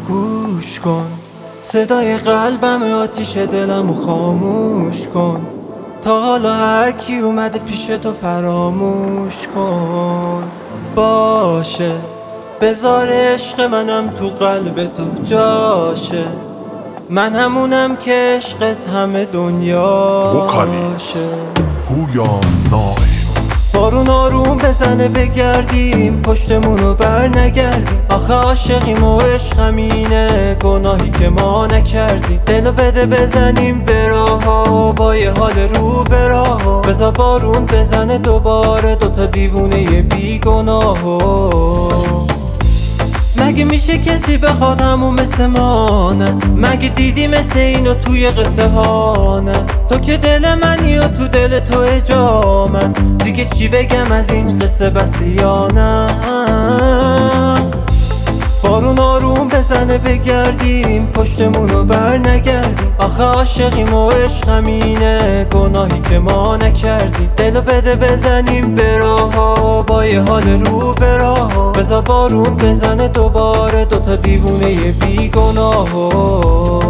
گوش کن، صدای قلبم آتیش دلمو خاموش کن. تا حالا هر کی اومده پیش تو فراموش کن. باشه بذار عشق منم تو قلب تو جاشه، من همونم که عشقت همه دنیاشه. پویان نایم بارون آروم بزنه بگردیم پشتمونو بر نگردیم. آخه عاشقیم و عشق همینه، گناهی که ما نکردیم. دلو بده بزنیم به راه‌ها با یه حال رو به راه‌ها. بذار بارون بزنه دوباره دوتا دیوونه بیگناهو. مگه میشه کسی بخواد همون مثل ما نه؟ مگه دیدی مثل اینو توی قصه ها نه؟ تو که دل منی و تو دل تو جا من، دیگه چی بگم از این قصه بسی یا نه؟ بارون آروم بزنه بگردیم پشتمونو بر نگردیم. آخه عاشقیم و عشق همینه، گناهی که ما نکردیم. دلو بده بزنیم به راه‌ها با یه حال رو به راه‌ها. بذار بارون بزنه دوباره دوتا دیوونه بیگناهو.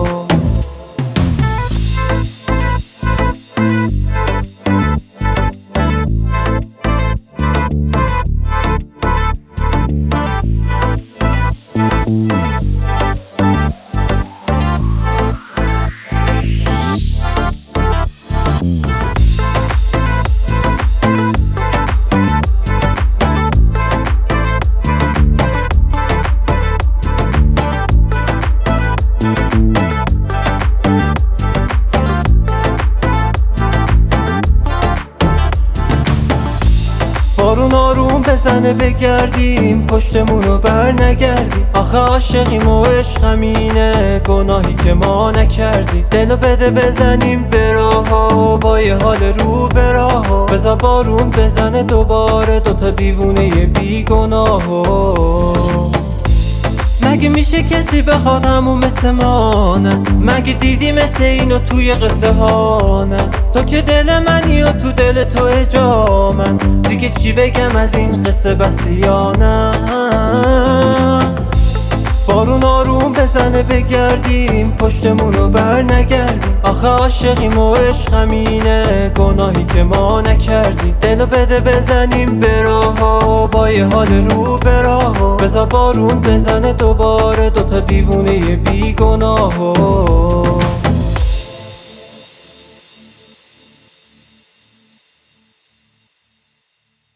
بارون آروم بزنه بگردیم پشتمونو بر نگردیم. آخه عاشقیم و عشق همینه، گناهی که ما نکردیم. دلو بده بزنیم به راه‌ها با یه حال رو به راه‌ها. بذار بارون بزنه دوباره دوتا دیوونه بیگناهو. مگه میشه کسی بخواد همون مثل ما نه؟ مگه دیدی مثل اینو توی قصه ها نه؟ تو که دل منی و تو دل تو جا من، دیگه چی بگم از این قصه بسی یا نه؟ بارون آروم بزنه بگردیم پشتمونو بر نگردیم. آخه عاشقیم و عشق همینه، گناهی که ما نکردیم. دلو بده بزنیم به راه‌ها با یه حال رو به راه‌ها. بذار بارون بزنه دوباره دوتا دیوونه بیگناهو.